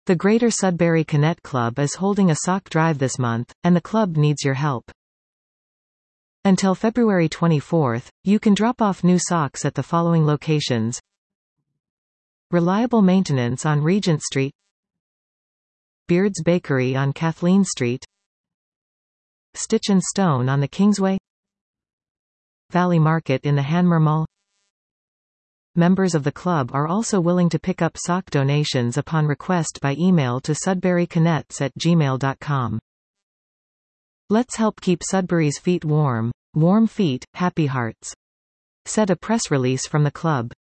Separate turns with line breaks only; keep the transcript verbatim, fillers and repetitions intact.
The Greater Sudbury Connect Club is holding a sock drive this month, and the club needs your help. Until February twenty-fourth, you can drop off new socks at the following locations: Reliable Maintenance on Regent Street, Beard's Bakery on Kathleen Street, Stitch and Stone on the Kingsway, Valley Market in the Hanmer Mall. Members of the club are also willing to pick up sock donations upon request by email to sudburyconnects at gmail dot com. Let's help keep Sudbury's feet warm. Warm feet, happy hearts. Said a press release from the club.